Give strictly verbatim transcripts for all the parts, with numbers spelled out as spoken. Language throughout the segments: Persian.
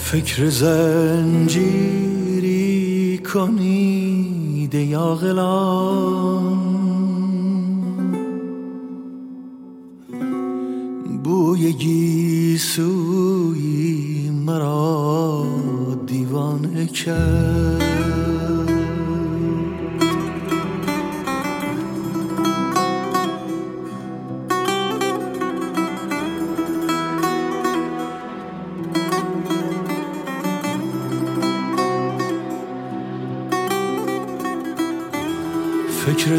فکر زنجیری کنید ای عاقلان، بوی گیسویی مرا دیوانه کرد. فکر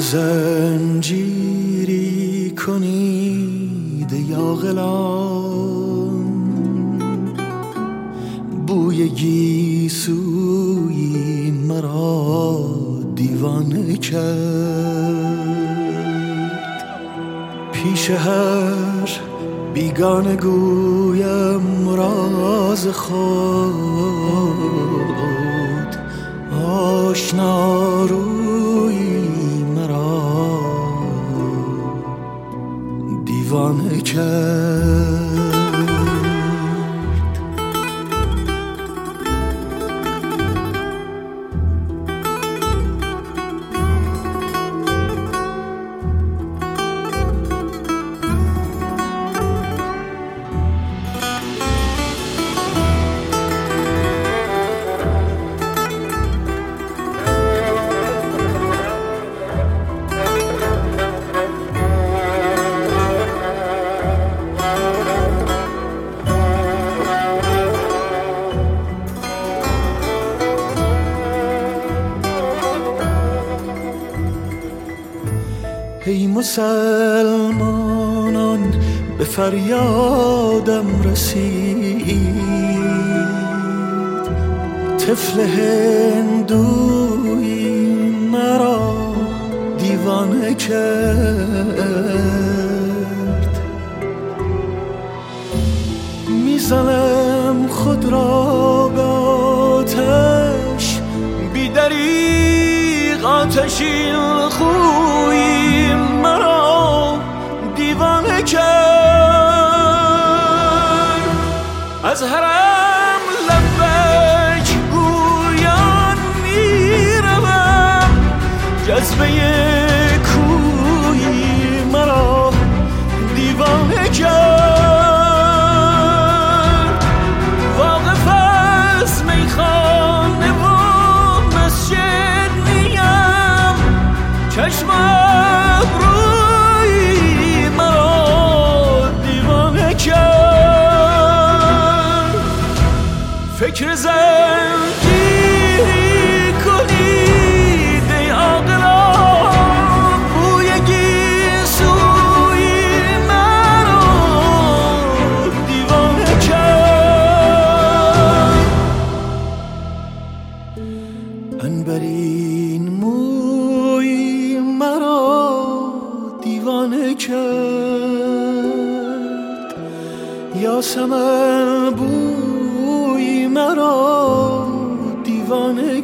زنجیری کنید ای عاقلان، بوی گیسویی مرا دیوانه کرد. پیش هر بیگانه گویم راز خود، آشنا روی دیوانه کرد. ای مسلمانان به فریادم رسید، طفل هندویی مرا دیوانه کرد. میزنم خود را به آتش، بی دریغ آتشی خویی مرا دیوانه کرد. از حرم لبیک گویان میروم، جذبه کویی مرا دیوانه کرد. واقف از میخانه و مسجد نیم، چشم ابرویی مرا دیوانه کرد. فکر زنجیری کنید ای عاقلان، بوی گیسویی مرا دیوانه کرد. عنبرین موی مرا دیوانه کرد. یاسمن بوی مرا دیوانه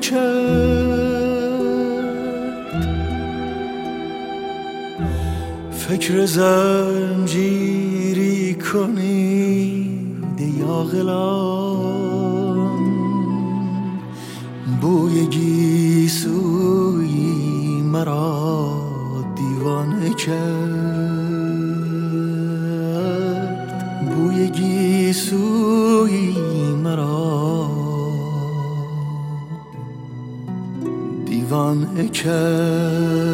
کرد. فکر زنجیری کنید ای عاقلان، بوی گیسویی مرا دیوانه کرد. بوی گیسویی مرا دیوانه کرد.